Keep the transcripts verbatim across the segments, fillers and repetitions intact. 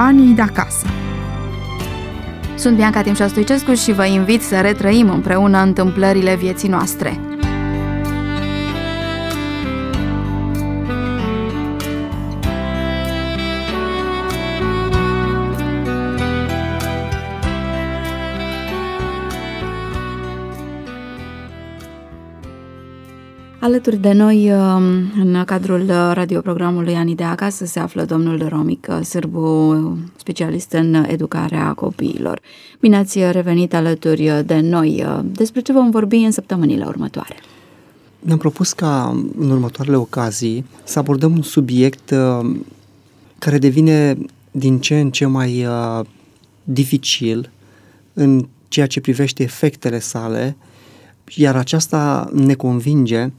Anii de acasă. Sunt Bianca Timșa Stoicescu și vă invit să retrăim împreună întâmplările vieții noastre. Alături de noi, în cadrul radioprogramului Anii de acasă, se află domnul Romic Sârbu, specialist în educarea copiilor. Bine ați revenit alături de noi. Despre ce vom vorbi în săptămânile următoare? Mi-am propus ca în următoarele ocazii să abordăm un subiect care devine din ce în ce mai dificil în ceea ce privește efectele sale, iar aceasta ne convinge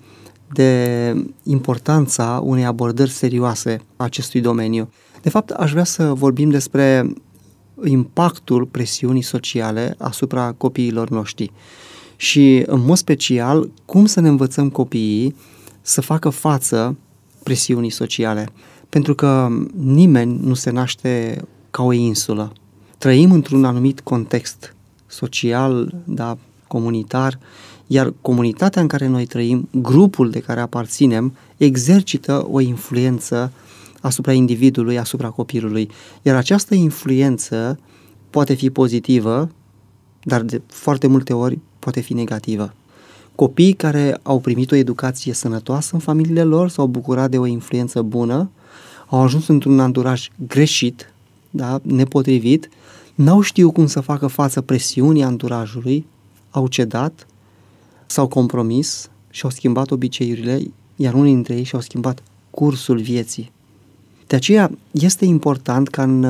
de importanța unei abordări serioase a acestui domeniu. De fapt, aș vrea să vorbim despre impactul presiunii sociale asupra copiilor noștri și, în mod special, cum să ne învățăm copiii să facă față presiunii sociale. Pentru că nimeni nu se naște ca o insulă. Trăim într-un anumit context social, da, comunitar, iar comunitatea în care noi trăim, grupul de care aparținem, exercită o influență asupra individului, asupra copilului. Iar această influență poate fi pozitivă, dar de foarte multe ori poate fi negativă. Copiii care au primit o educație sănătoasă în familiile lor, s-au bucurat de o influență bună, au ajuns într-un anturaj greșit, da, nepotrivit, n-au știut cum să facă față presiunii anturajului, au cedat, s-au compromis și au schimbat obiceiurile, iar unii dintre ei și-au schimbat cursul vieții. De aceea este important ca în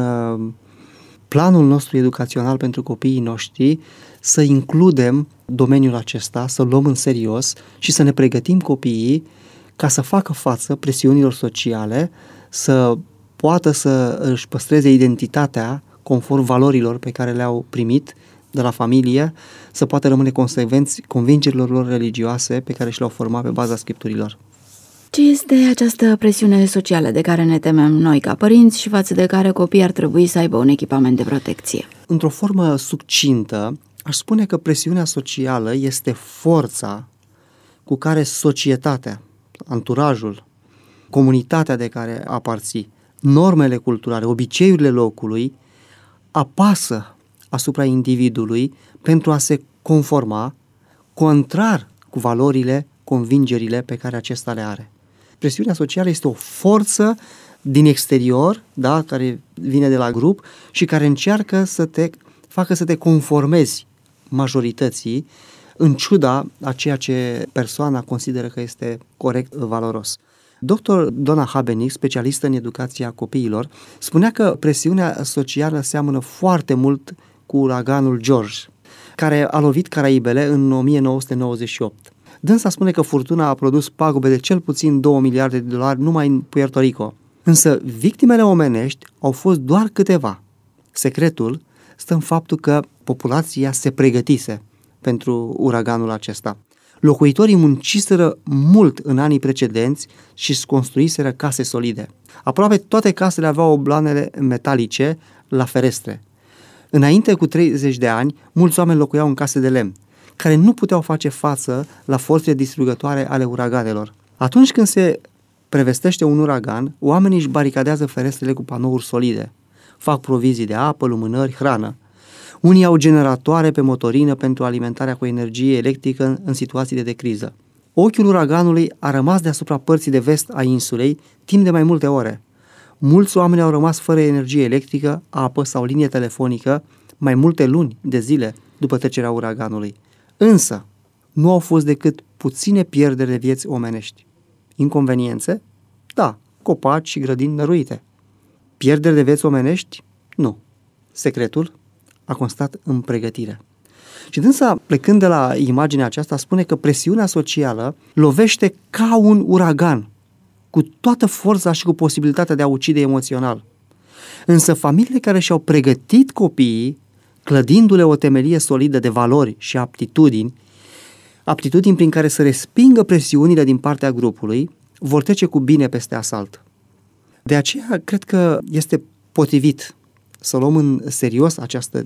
planul nostru educațional pentru copiii noștri să includem domeniul acesta, să-l luăm în serios și să ne pregătim copiii ca să facă față presiunilor sociale, să poată să își păstreze identitatea conform valorilor pe care le-au primit de la familie, să poată rămâne consecvenți convingerilor lor religioase pe care și le-au format pe baza scripturilor. Ce este această presiune socială de care ne temem noi ca părinți și față de care copiii ar trebui să aibă un echipament de protecție? Într-o formă succintă, aș spune că presiunea socială este forța cu care societatea, anturajul, comunitatea de care aparții, normele culturale, obiceiurile locului, apasă asupra individului pentru a se conforma contrar cu valorile, convingerile pe care acesta le are. Presiunea socială este o forță din exterior, da, care vine de la grup și care încearcă să te facă să te conformezi majorității în ciuda a ceea ce persoana consideră că este corect, valoros. doctor Donna Habenik, specialistă în educația copiilor, spunea că presiunea socială seamănă foarte mult cu uraganul George, care a lovit Caraibele în o mie nouă sute nouăzeci și opt. Dânsa spune că furtuna a produs pagube de cel puțin două miliarde de dolari numai în Puerto Rico. Însă victimele omenești au fost doar câteva. Secretul stă în faptul că populația se pregătise pentru uraganul acesta. Locuitorii munciseră mult în anii precedenți și își construiseră case solide. Aproape toate casele aveau obloanele metalice la ferestre. Înainte cu treizeci de ani, mulți oameni locuiau în case de lemn, care nu puteau face față la forțele distrugătoare ale uraganelor. Atunci când se prevestește un uragan, oamenii își baricadează ferestrele cu panouri solide. Fac provizii de apă, lumânări, hrană. Unii au generatoare pe motorină pentru alimentarea cu energie electrică în situații de criză. Ochiul uraganului a rămas deasupra părții de vest a insulei timp de mai multe ore. Mulți oameni au rămas fără energie electrică, apă sau linie telefonică mai multe luni de zile după trecerea uraganului. Însă, nu au fost decât puține pierderi de vieți omenești. Inconveniențe? Da, copaci și grădini năruite. Pierderi de vieți omenești? Nu. Secretul a constat în pregătire. Și dânsa, plecând de la imaginea aceasta, spune că presiunea socială lovește ca un uragan, cu toată forța și cu posibilitatea de a ucide emoțional. Însă familiile care și-au pregătit copiii, clădindu-le o temelie solidă de valori și aptitudini, aptitudini prin care să respingă presiunile din partea grupului, vor trece cu bine peste asalt. De aceea, cred că este potrivit să luăm în serios această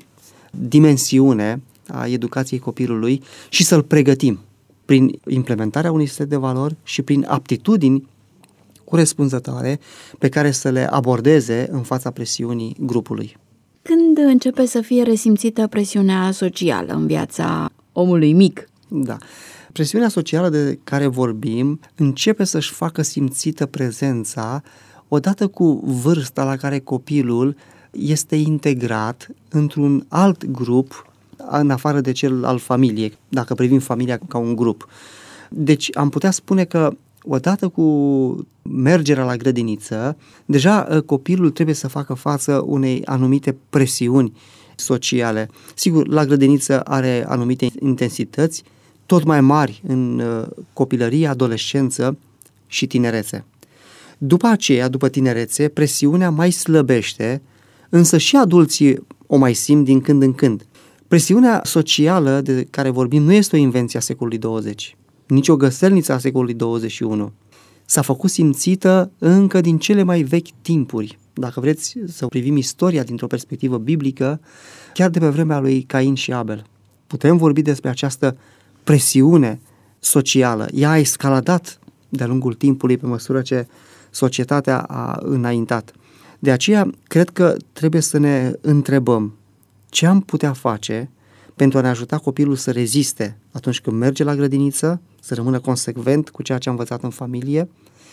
dimensiune a educației copilului și să-l pregătim prin implementarea unui set de valori și prin aptitudini corespunzătoare pe care să le abordeze în fața presiunii grupului. Când începe să fie resimțită presiunea socială în viața omului mic? Da. Presiunea socială de care vorbim începe să-și facă simțită prezența odată cu vârsta la care copilul este integrat într-un alt grup în afară de cel al familiei, dacă privim familia ca un grup. Deci am putea spune că odată cu mergerea la grădiniță, deja copilul trebuie să facă față unei anumite presiuni sociale. Sigur, la grădiniță are anumite intensități, tot mai mari în copilărie, adolescență și tinerețe. După aceea, după tinerețe, presiunea mai slăbește, însă și adulții o mai simt din când în când. Presiunea socială de care vorbim nu este o invenție a secolului douăzeci, nici o găselniță a secolului douăzeci și unu. S-a făcut simțită încă din cele mai vechi timpuri. Dacă vreți să privim istoria dintr-o perspectivă biblică, chiar de pe vremea lui Cain și Abel. Putem vorbi despre această presiune socială. Ea a escaladat de-a lungul timpului pe măsură ce societatea a înaintat. De aceea, cred că trebuie să ne întrebăm ce am putea face pentru a ne ajuta copilul să reziste atunci când merge la grădiniță, să rămână consecvent cu ceea ce a învățat în familie,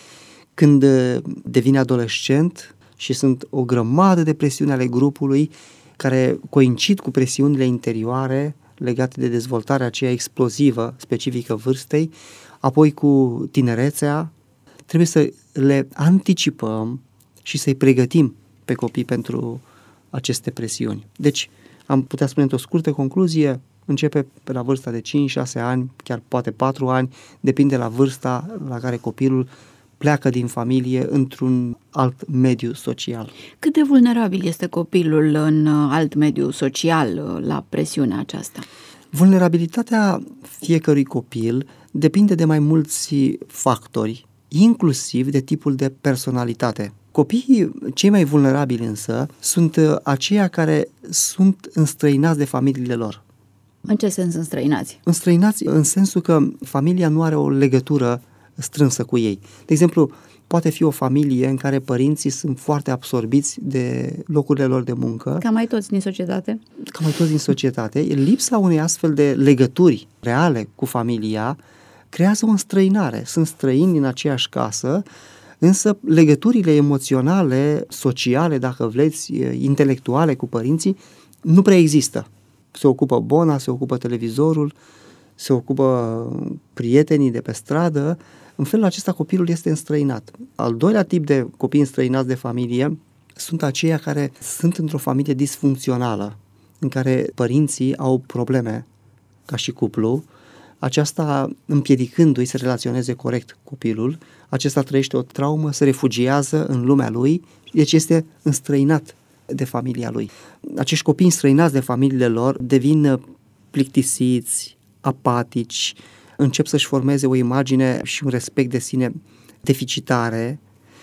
când devine adolescent și sunt o grămadă de presiuni ale grupului care coincid cu presiunile interioare legate de dezvoltarea aceea explozivă specifică vârstei, apoi cu tinerețea, trebuie să le anticipăm și să-i pregătim pe copii pentru aceste presiuni. Deci, am putea spune într-o scurtă concluzie, începe pe la vârsta de cinci șase ani, chiar poate patru ani, depinde la vârsta la care copilul pleacă din familie într-un alt mediu social. Cât de vulnerabil este copilul în alt mediu social la presiunea aceasta? Vulnerabilitatea fiecărui copil depinde de mai mulți factori, inclusiv de tipul de personalitate. Copiii cei mai vulnerabili însă sunt aceia care sunt înstrăinați de familiile lor. În ce sens înstrăinați? Înstrăinați în sensul că familia nu are o legătură strânsă cu ei. De exemplu, poate fi o familie în care părinții sunt foarte absorbiți de locurile lor de muncă. Ca mai toți din societate. Ca mai toți din societate. Lipsa unei astfel de legături reale cu familia creează o înstrăinare. Sunt străini în aceeași casă, însă legăturile emoționale, sociale, dacă vreți, intelectuale cu părinții, nu prea există. Se ocupă bona, se ocupă televizorul, se ocupă prietenii de pe stradă. În felul acesta copilul este înstrăinat. Al doilea tip de copii înstrăinați de familie sunt aceia care sunt într-o familie disfuncțională, în care părinții au probleme ca și cuplu, aceasta împiedicându-i să relaționeze corect copilul, acesta trăiește o traumă, se refugiază în lumea lui, deci este înstrăinat de familia lui. Acești copii înstrăinați de familiile lor devin plictisiți, apatici, încep să-și formeze o imagine și un respect de sine deficitare,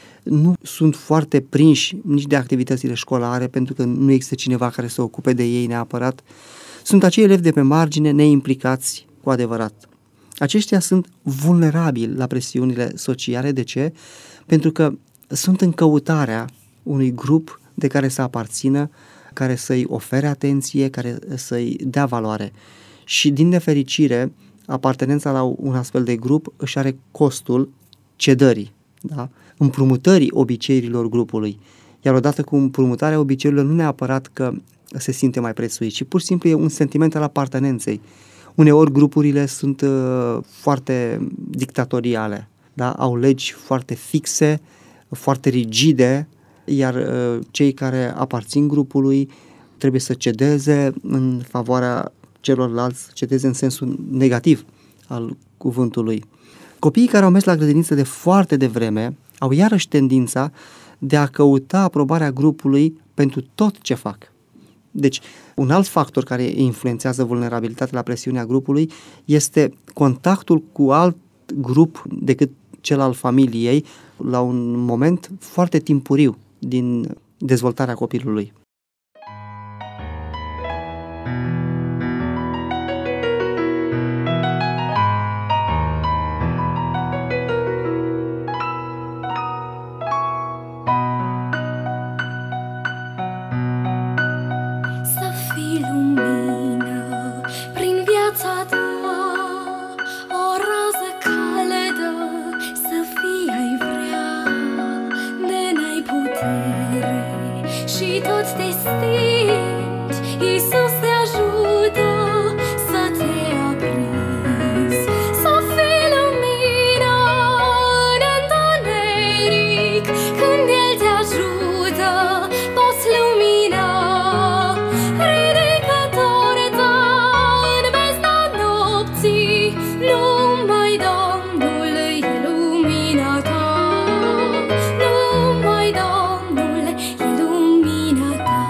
nu sunt foarte prinși nici de activitățile școlare, pentru că nu există cineva care să se ocupe de ei neapărat. Sunt acei elevi de pe margine neimplicați cu adevărat. Aceștia sunt vulnerabili la presiunile sociale. De ce? Pentru că sunt în căutarea unui grup de care să aparțină, care să-i ofere atenție, care să-i dea valoare. Și din nefericire, apartenența la un astfel de grup își are costul cedării, da? Împrumutării obiceiurilor grupului. Iar odată cu împrumutarea obiceiurilor nu neapărat că se simte mai prețuit, ci pur și simplu e un sentiment al apartenenței. Uneori grupurile sunt uh, foarte dictatoriale, da? Au legi foarte fixe, foarte rigide, iar uh, cei care aparțin grupului trebuie să cedeze în favoarea celorlalți, cedeze în sensul negativ al cuvântului. Copiii care au mers la grădiniță de foarte devreme au iarăși tendința de a căuta aprobarea grupului pentru tot ce fac. Deci, un alt factor care influențează vulnerabilitatea la presiunea grupului este contactul cu alt grup decât cel al familiei la un moment foarte timpuriu din dezvoltarea copilului. te stingi, Iisus te ajută să te aprinzi, să fii lumina în întuneric. Când El te ajută, poți lumina. Ridicător-te în bezna nopții, numai Domnul e lumina ta. Numai Domnul e lumina ta.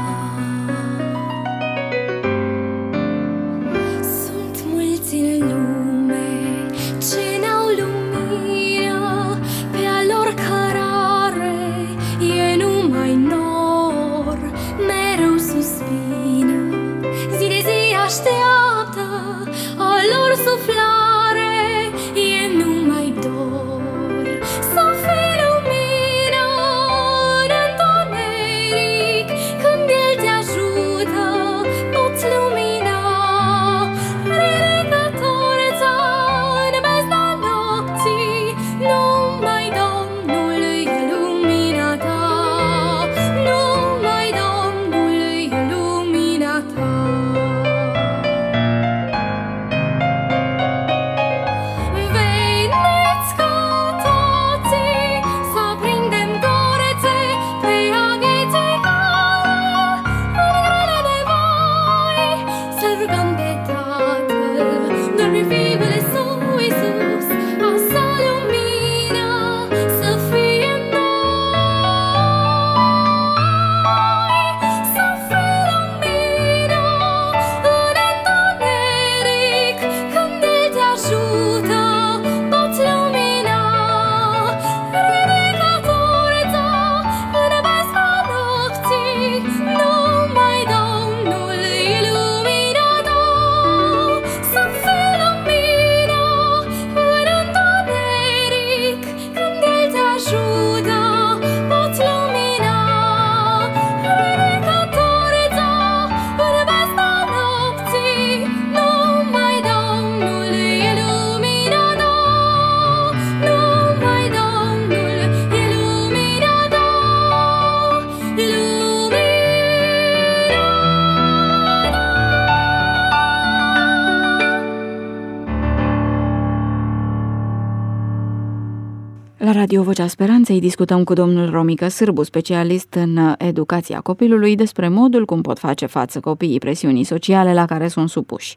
Sunt mulți în lume ce n-au lumină, pe a lor cărare e numai nor. Mereu suspină, zi de zi așteaptă, a lor suflare e numai dor. Să fii lumină în întuneric, când El te ajută, poți lumina. Ridicător-te în bezna nopții, numai Domnul e lumina ta. Numai Domnul e lumina ta. Veniți cu toții să aprindem dorețe pe a vieții cale. În grele nevoi să rugăm pe Tatăl, doar prin Fiul Său Iisus, a Sa lumină să fie în noi. Să fii lumină în întuneric, când El te ajută, poți lumina. Ridicător-te în bezna nopții, numai Domnul e lumina ta. Să fii lumină în întuneric, când El te ajută, poți lumina. Ridicător-te în bezna nopții, numai Domnul e lumina ta. Numai Domnul e lumina ta. Lumina. La Radio Vocea Speranței discutăm cu domnul Romică Sârbu, specialist în educația copilului, despre modul cum pot face față copiii presiunii sociale la care sunt supuși.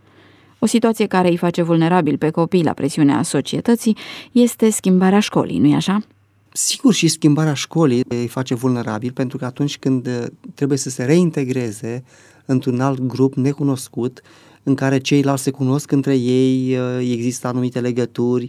O situație care îi face vulnerabil pe copii la presiunea societății este schimbarea școlii, nu-i așa? Sigur, și schimbarea școlii îi face vulnerabil, pentru că atunci când trebuie să se reintegreze într-un alt grup necunoscut, în care ceilalți se cunosc între ei, există anumite legături,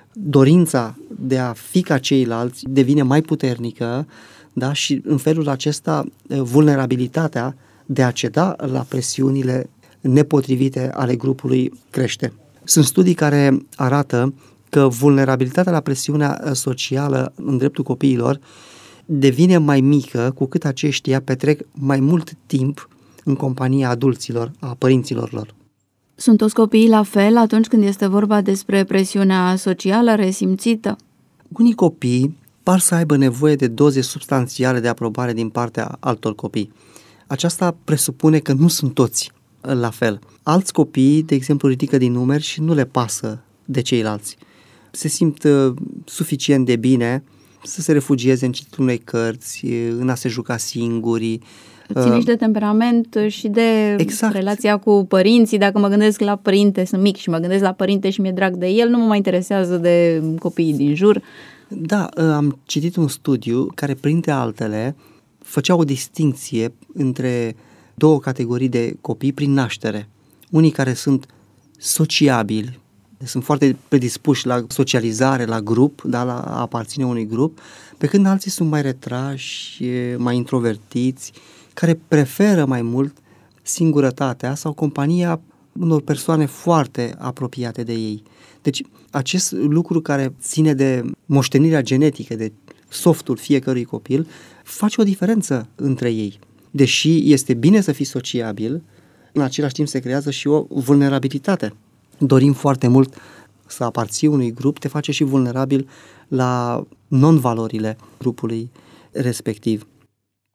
dorința de a fi ca ceilalți devine mai puternică, da? Și în felul acesta vulnerabilitatea de a ceda la presiunile nepotrivite ale grupului crește. Sunt studii care arată că vulnerabilitatea la presiunea socială în dreptul copiilor devine mai mică cu cât aceștia petrec mai mult timp în compania adulților, a părinților lor. Sunt toți copiii la fel atunci când este vorba despre presiunea socială resimțită? Unii copii par să aibă nevoie de doze substanțiale de aprobare din partea altor copii. Aceasta presupune că nu sunt toți la fel. Alți copii, de exemplu, ridică din numeri și nu le pasă de ceilalți. Se simt uh, suficient de bine să se refugieze în cititul unei cărți, în a se juca singuri. Ține și de temperament și de exact. Relația cu părinții. Dacă mă gândesc la părinte, sunt mic și mă gândesc la părinte și mi-e drag de el, nu mă mai interesează de copiii din jur. Da, am citit un studiu care, printre altele, făcea o distinție între două categorii de copii prin naștere. Unii care sunt sociabili, sunt foarte predispuși la socializare, la grup, da, la a aparține unui grup, pe când alții sunt mai retrași, mai introvertiți, care preferă mai mult singurătatea sau compania unor persoane foarte apropiate de ei. Deci acest lucru care ține de moștenirea genetică, de softul fiecărui copil, face o diferență între ei. Deși este bine să fii sociabil, în același timp se creează și o vulnerabilitate. Dorim foarte mult să aparții unui grup, te face și vulnerabil la non-valorile grupului respectiv.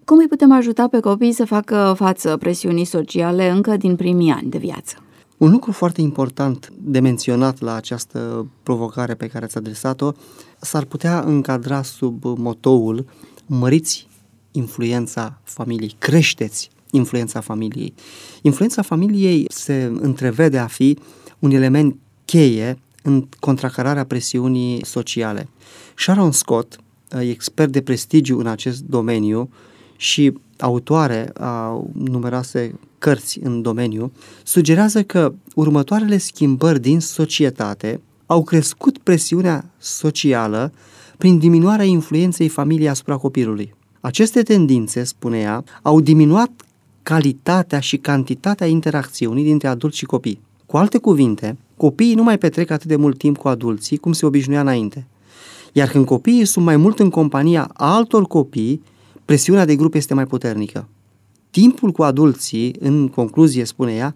Cum îi putem ajuta pe copii să facă față presiunii sociale încă din primii ani de viață? Un lucru foarte important de menționat la această provocare pe care ați adresat-o s-ar putea încadra sub motoul măriți influența familiei, creșteți influența familiei. Influența familiei se întrevede a fi un element cheie în contracararea presiunii sociale. Sharon Scott, expert de prestigiu în acest domeniu și autoare a numeroase cărți în domeniu, sugerează că următoarele schimbări din societate au crescut presiunea socială prin diminuarea influenței familiei asupra copilului. Aceste tendințe, spune ea, au diminuat calitatea și cantitatea interacțiunii dintre adulți și copii. Cu alte cuvinte, copiii nu mai petrec atât de mult timp cu adulții cum se obișnuia înainte. Iar când copiii sunt mai mult în compania altor copii, presiunea de grup este mai puternică. Timpul cu adulții, în concluzie spune ea,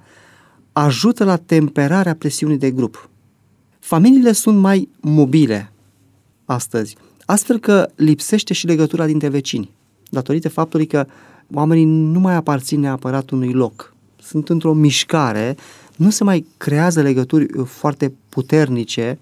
ajută la temperarea presiunii de grup. Familiile sunt mai mobile astăzi, astfel că lipsește și legătura dintre vecini, datorită faptului că oamenii nu mai aparțin neapărat unui loc. Sunt într-o mișcare, nu se mai creează legături foarte puternice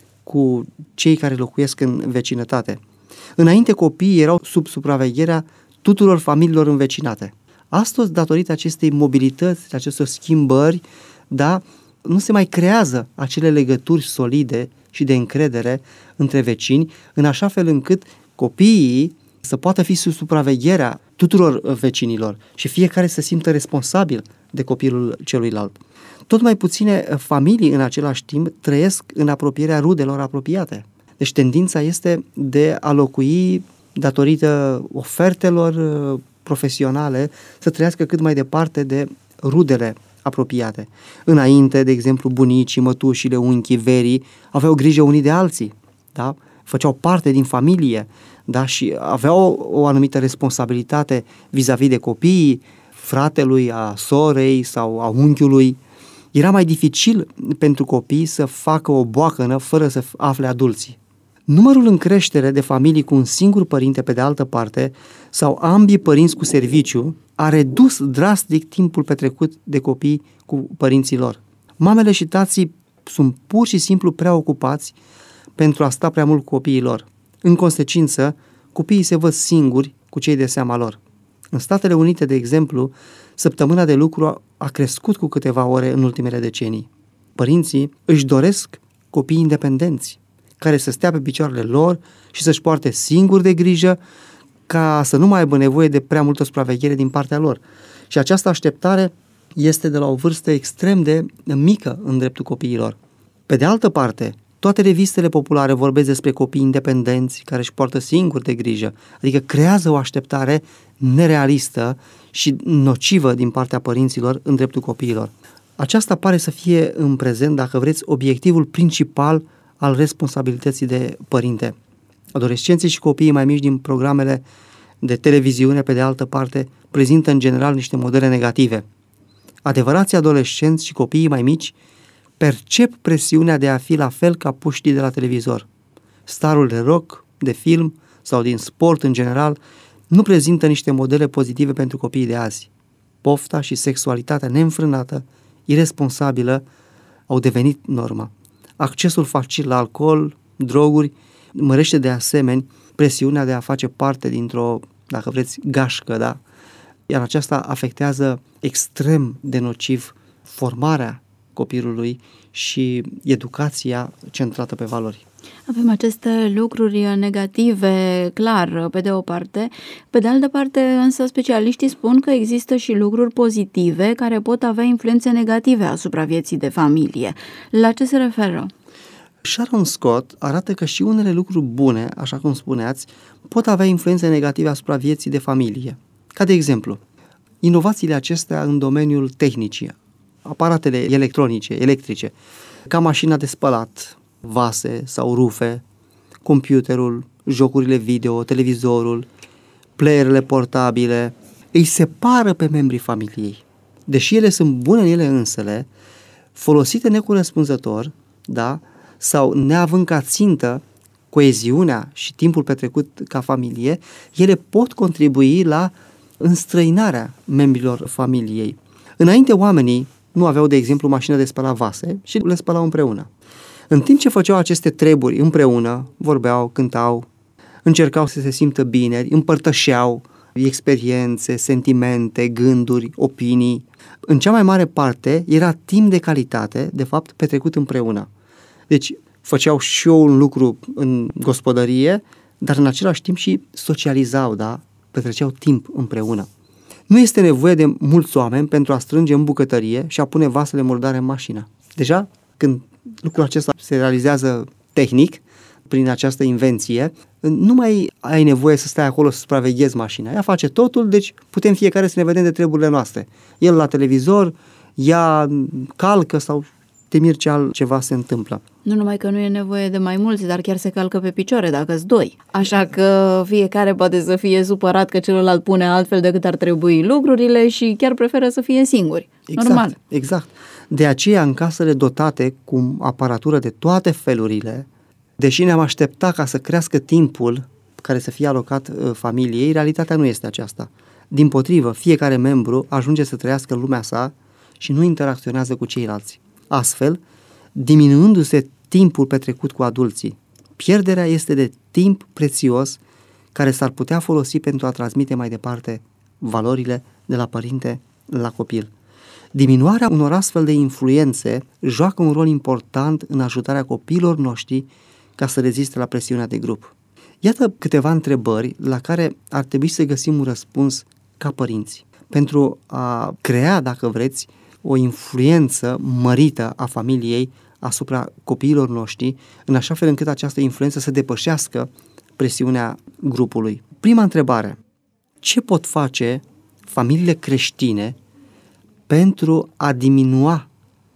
cu cei care locuiesc în vecinătate. Înainte copiii erau sub supravegherea tuturor familiilor învecinate. Astăzi, datorită acestei mobilități, acestor schimbări, da, nu se mai creează acele legături solide și de încredere între vecini, în așa fel încât copiii să poată fi sub supravegherea tuturor vecinilor și fiecare să simtă responsabil de copilul celuilalt. Tot mai puține familii în același timp trăiesc în apropierea rudelor apropiate. Deci tendința este de a locui, datorită ofertelor profesionale, să trăiască cât mai departe de rudele apropiate. Înainte, de exemplu, bunicii, mătușile, unchii, verii aveau grijă unii de alții, da? Făceau parte din familie, da? Și aveau o, o anumită responsabilitate vis-a-vis de copiii fratelui, a sorei sau a unchiului. Era mai dificil pentru copii să facă o boacănă fără să afle adulții. Numărul în creștere de familii cu un singur părinte pe de altă parte sau ambii părinți cu serviciu a redus drastic timpul petrecut de copii cu părinții lor. Mamele și tații sunt pur și simplu prea ocupați pentru a sta prea mult cu copiii lor. În consecință, copiii se văd singuri cu cei de seama lor. În Statele Unite, de exemplu, săptămâna de lucru a crescut cu câteva ore în ultimele decenii. Părinții își doresc copii independenți, care să stea pe picioarele lor și să-și poarte singuri de grijă, ca să nu mai aibă nevoie de prea multă supraveghere din partea lor. Și această așteptare este de la o vârstă extrem de mică în dreptul copiilor. Pe de altă parte, toate revistele populare vorbesc despre copii independenți care își poartă singuri de grijă, adică creează o așteptare nerealistă și nocivă din partea părinților în dreptul copiilor. Aceasta pare să fie în prezent, dacă vreți, obiectivul principal al responsabilității de părinte. Adolescenții și copiii mai mici din programele de televiziune, pe de altă parte, prezintă în general niște modele negative. Adevărații adolescenți și copiii mai mici percep presiunea de a fi la fel ca puștii de la televizor. Starul de rock, de film sau din sport în general nu prezintă niște modele pozitive pentru copiii de azi. Pofta și sexualitatea neînfrânată, iresponsabilă, au devenit normă. Accesul facil la alcool, droguri, mărește de asemenea presiunea de a face parte dintr-o, dacă vreți, gașcă, da? Iar aceasta afectează extrem de nociv formarea copilului și educația centrată pe valori. Avem aceste lucruri negative, clar, pe de o parte. Pe de altă parte, însă, specialiștii spun că există și lucruri pozitive care pot avea influențe negative asupra vieții de familie. La ce se referă? Sharon Scott arată că și unele lucruri bune, așa cum spuneați, pot avea influențe negative asupra vieții de familie. Ca de exemplu, inovațiile acestea în domeniul tehnicii, aparatele electronice, electrice, ca mașina de spălat, vase sau rufe, computerul, jocurile video, televizorul, playerele portabile, îi separă pe membrii familiei. Deși ele sunt bune în ele însele, folosite necorespunzător, da, sau neavând ca țintă coeziunea și timpul petrecut ca familie, ele pot contribui la înstrăinarea membrilor familiei. Înainte oamenii nu aveau, de exemplu, mașină de spălat vase și le spălau împreună. În timp ce făceau aceste treburi împreună, vorbeau, cântau, încercau să se simtă bine, împărtășeau experiențe, sentimente, gânduri, opinii. În cea mai mare parte era timp de calitate, de fapt, petrecut împreună. Deci făceau și eu un lucru în gospodărie, dar în același timp și socializau, da? Petreceau timp împreună. Nu este nevoie de mulți oameni pentru a strânge în bucătărie și a pune vasele murdare în mașină. Deja, când lucrul acesta se realizează tehnic, prin această invenție, nu mai ai nevoie să stai acolo să supraveghezi mașina. Ea face totul, deci putem fiecare să ne vedem de treburile noastre. El la televizor, ea calcă sau te miri ce altceva se întâmplă. Nu numai că nu e nevoie de mai mulți, dar chiar se calcă pe picioare dacă-s doi. Așa că fiecare poate să fie supărat că celălalt pune altfel decât ar trebui lucrurile și chiar preferă să fie singuri. Exact, normal. Exact. De aceea, în casele dotate cu aparatură de toate felurile, deși ne-am aștepta ca să crească timpul care să fie alocat uh, familiei, realitatea nu este aceasta. Dimpotrivă, fiecare membru ajunge să trăiască în lumea sa și nu interacționează cu ceilalți. Astfel, diminuându-se timpul petrecut cu adulții, pierderea este de timp prețios care s-ar putea folosi pentru a transmite mai departe valorile de la părinte la copil. Diminuarea unor astfel de influențe joacă un rol important în ajutarea copiilor noștri ca să reziste la presiunea de grup. Iată câteva întrebări la care ar trebui să găsim un răspuns ca părinți, pentru a crea, dacă vreți, o influență mărită a familiei asupra copiilor noștri, în așa fel încât această influență să depășească presiunea grupului. Prima întrebare: ce pot face familiile creștine pentru a diminua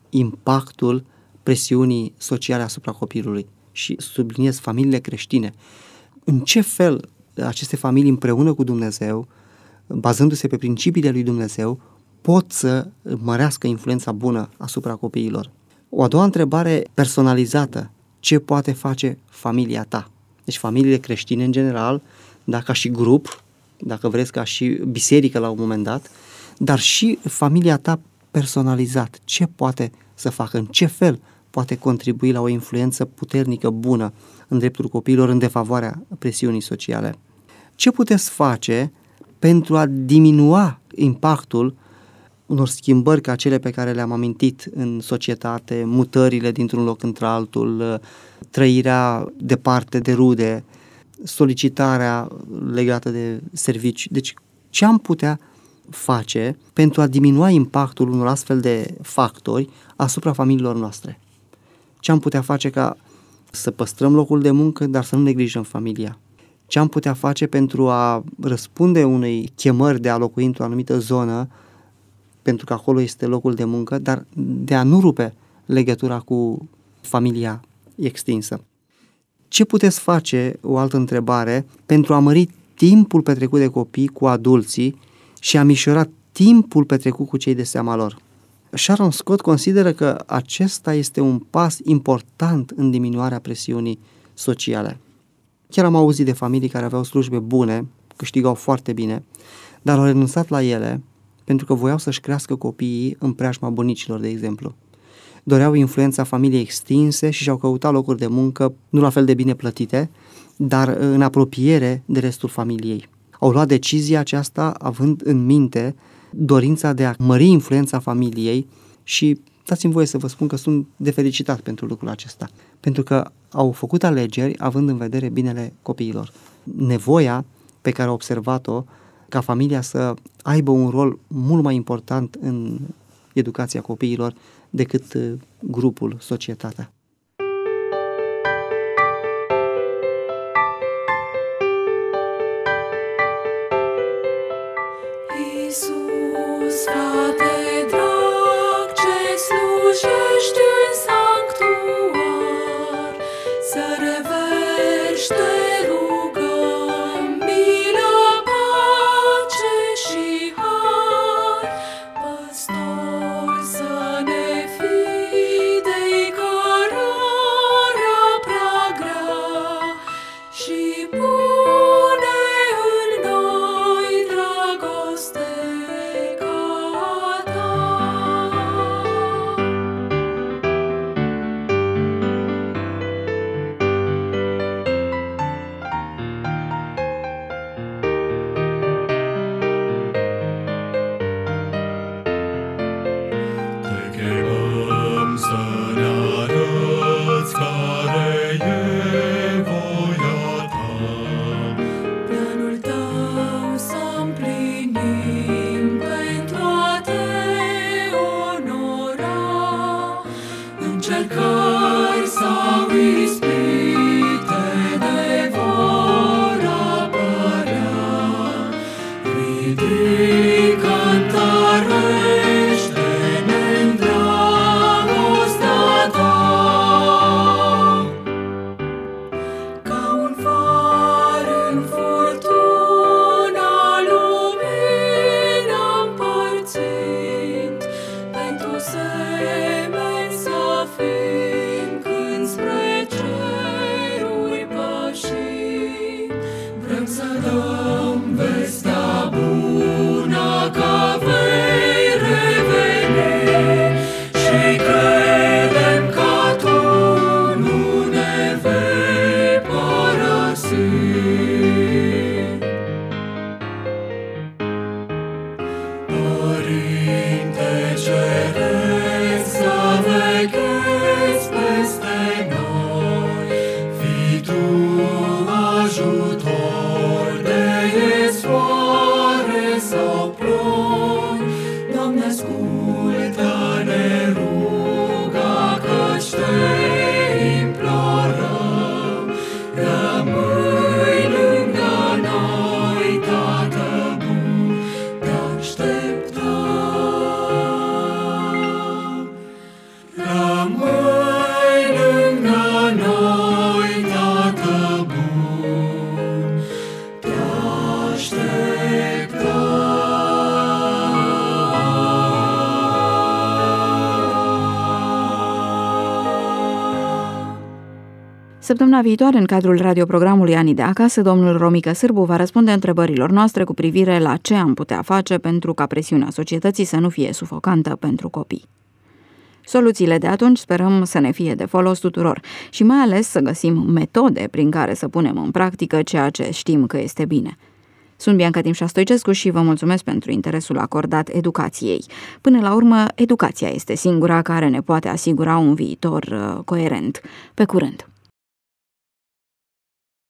impactul presiunii sociale asupra copilului? Și subliniez, familiile creștine. În ce fel aceste familii împreună cu Dumnezeu, bazându-se pe principiile lui Dumnezeu, pot să mărească influența bună asupra copiilor? O a doua întrebare personalizată: ce poate face familia ta? Deci familiile creștine în general, da, ca și grup, dacă vreți, ca și biserică la un moment dat, dar și familia ta personalizat. Ce poate să facă? În ce fel poate contribui la o influență puternică, bună, în dreptul copiilor, în defavoarea presiunii sociale? Ce puteți face pentru a diminua impactul unor schimbări ca cele pe care le-am amintit în societate, mutările dintr-un loc într-altul, trăirea departe de rude, solicitarea legată de servicii? Deci, ce am putea face pentru a diminua impactul unor astfel de factori asupra familiilor noastre? Ce am putea face ca să păstrăm locul de muncă, dar să nu neglijăm familia? Ce am putea face pentru a răspunde unei chemări de a locui într-o anumită zonă, pentru că acolo este locul de muncă, dar de a nu rupe legătura cu familia extinsă? Ce puteți face, o altă întrebare, pentru a mări timpul petrecut de copii cu adulții și a mișora timpul petrecut cu cei de seama lor? Sharon Scott consideră că acesta este un pas important în diminuarea presiunii sociale. Chiar am auzit de familii care aveau slujbe bune, câștigau foarte bine, dar au renunțat la ele pentru că voiau să-și crească copiii în preajma bunicilor, de exemplu. Doreau influența familiei extinse și și-au căutat locuri de muncă nu la fel de bine plătite, dar în apropiere de restul familiei. Au luat decizia aceasta având în minte dorința de a mări influența familiei și dați-mi voie să vă spun că sunt de felicitat pentru lucrul acesta, pentru că au făcut alegeri având în vedere binele copiilor. Nevoia pe care au observat-o ca familia să aibă un rol mult mai important în educația copiilor decât grupul, societatea. Iisus, frate drag, ce slujești în sanctuar, să reverși, te rugăm, milă, pace și har, păstor să ne fii de-i care Săptămâna viitoare, în cadrul radioprogramului Anii de acasă, domnul Romică Sârbu va răspunde întrebărilor noastre cu privire la ce am putea face pentru ca presiunea societății să nu fie sufocantă pentru copii. Soluțiile de atunci sperăm să ne fie de folos tuturor și mai ales să găsim metode prin care să punem în practică ceea ce știm că este bine. Sunt Bianca Timșa Stoicescu și vă mulțumesc pentru interesul acordat educației. Până la urmă, educația este singura care ne poate asigura un viitor coerent. Pe curând!